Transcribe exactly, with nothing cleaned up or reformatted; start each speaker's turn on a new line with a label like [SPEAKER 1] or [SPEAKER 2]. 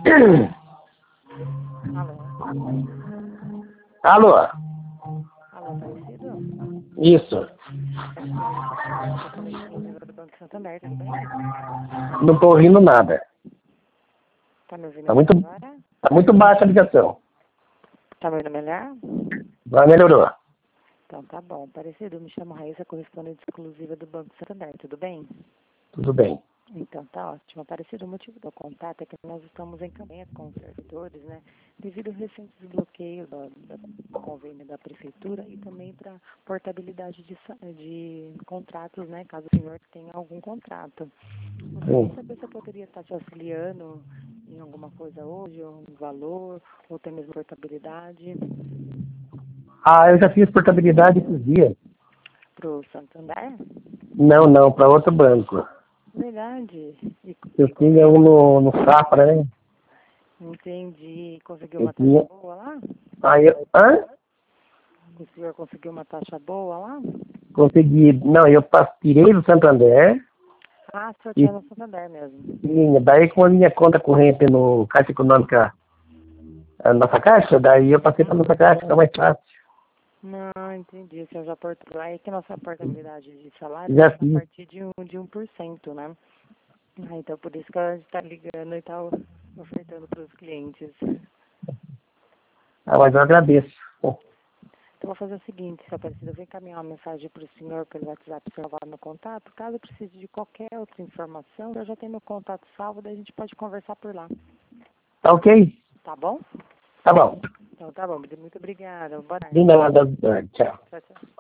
[SPEAKER 1] Alô?
[SPEAKER 2] Alô, Aparecido?
[SPEAKER 1] Isso.
[SPEAKER 2] Exclusiva do Banco Santander, tudo bem?
[SPEAKER 1] Não tô ouvindo nada.
[SPEAKER 2] Tá me ouvindo
[SPEAKER 1] Tá muito,
[SPEAKER 2] agora?
[SPEAKER 1] tá muito baixa a ligação.
[SPEAKER 2] Tá me ouvindo melhor?
[SPEAKER 1] Agora melhorou.
[SPEAKER 2] Então tá bom. Aparecido, me chamo Raíssa, correspondente exclusiva do Banco Santander, tudo bem?
[SPEAKER 1] Tudo bem.
[SPEAKER 2] Então tá ótimo. Aparecido, o motivo do contato é que nós estamos em campanha com os servidores, né? Devido ao recente desbloqueio do, do convênio da prefeitura e também para portabilidade de, sa- de contratos, né? Caso o senhor tenha algum contrato. Gostaria de
[SPEAKER 1] Sim.
[SPEAKER 2] saber se eu poderia estar te auxiliando em alguma coisa hoje, ou um valor, ou até mesmo portabilidade
[SPEAKER 1] Ah, eu já fiz portabilidade esses dias.
[SPEAKER 2] para o Santander?
[SPEAKER 1] Não, não, para outro banco.
[SPEAKER 2] Verdade. E,
[SPEAKER 1] Eu
[SPEAKER 2] e
[SPEAKER 1] tinha um
[SPEAKER 2] conseguiu,
[SPEAKER 1] no, no Safra, né?
[SPEAKER 2] entendi, conseguiu
[SPEAKER 1] Eu
[SPEAKER 2] uma taxa
[SPEAKER 1] tinha.
[SPEAKER 2] boa lá?
[SPEAKER 1] Aí eu. Hã?
[SPEAKER 2] O senhor conseguiu uma taxa boa lá?
[SPEAKER 1] Consegui. Não, eu pas- tirei do Santander
[SPEAKER 2] Ah, o senhor
[SPEAKER 1] e
[SPEAKER 2] tinha no Santander mesmo.
[SPEAKER 1] tinha. Daí com a minha conta corrente no Caixa Econômica, a nossa caixa, daí eu passei para nossa caixa, fica mais fácil.
[SPEAKER 2] Não, entendi. O senhor já portou. Aí que nossa portabilidade de salário
[SPEAKER 1] Já
[SPEAKER 2] é a
[SPEAKER 1] fiz.
[SPEAKER 2] partir de um, de um por cento, né? Ah, então por isso que a gente está ligando e está ofertando para os clientes.
[SPEAKER 1] Ah, mas eu agradeço.
[SPEAKER 2] Então, vou fazer o seguinte, se Aparecida, eu vou encaminhar uma mensagem para o senhor pelo WhatsApp, para salvar meu contato. Caso precise de qualquer outra informação, eu já tenho meu contato salvo, daí a gente pode conversar por lá.
[SPEAKER 1] Tá ok?
[SPEAKER 2] Tá bom?
[SPEAKER 1] Tá bom.
[SPEAKER 2] Então, tá bom. Muito obrigada. Boa
[SPEAKER 1] De
[SPEAKER 2] tarde.
[SPEAKER 1] nada. Tchau.
[SPEAKER 2] Tchau, tchau.